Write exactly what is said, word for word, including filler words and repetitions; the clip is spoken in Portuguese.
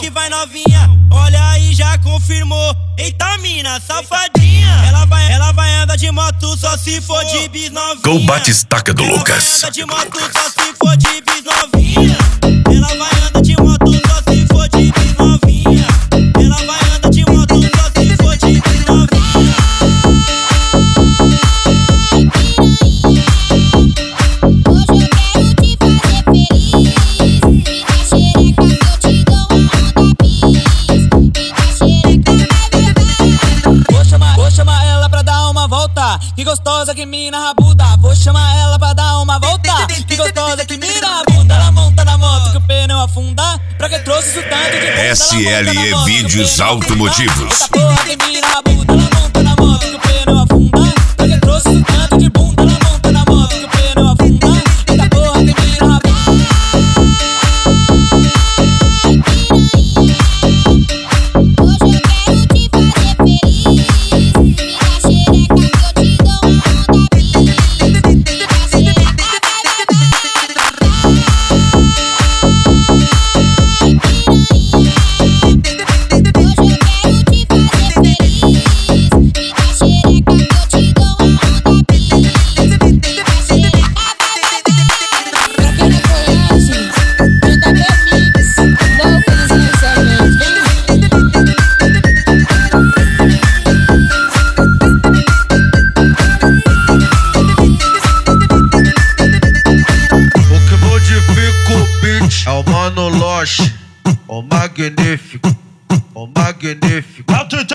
que vai novinha, olha aí, já confirmou. Eita mina, safadinha. Ela vai, ela vai andar de moto só se for de bis novinha. Com o batistaca do Lucas. Ela vai andar de moto só se for de bis novinha. Ela vai andar de moto só se for de bis novinha. Ela vai andar de moto só se for de bis novinha. Que gostosa que mina rabuda. Vou chamar ela pra dar uma volta. Que gostosa que mina rabuda. Ela monta na moto que o pneu afunda. Pra que trouxe isso tanto de bunda? S L E Vídeos Automotivos. Essa porra que mina rabuda. Ela monta na moto que o pneu afunda. Pra que trouxe isso tanto de bunda? Ela monta na moto que o pneu afunda. Essa porra que mina rabuda. É o Mano Loche, o magnífico, o magnífico.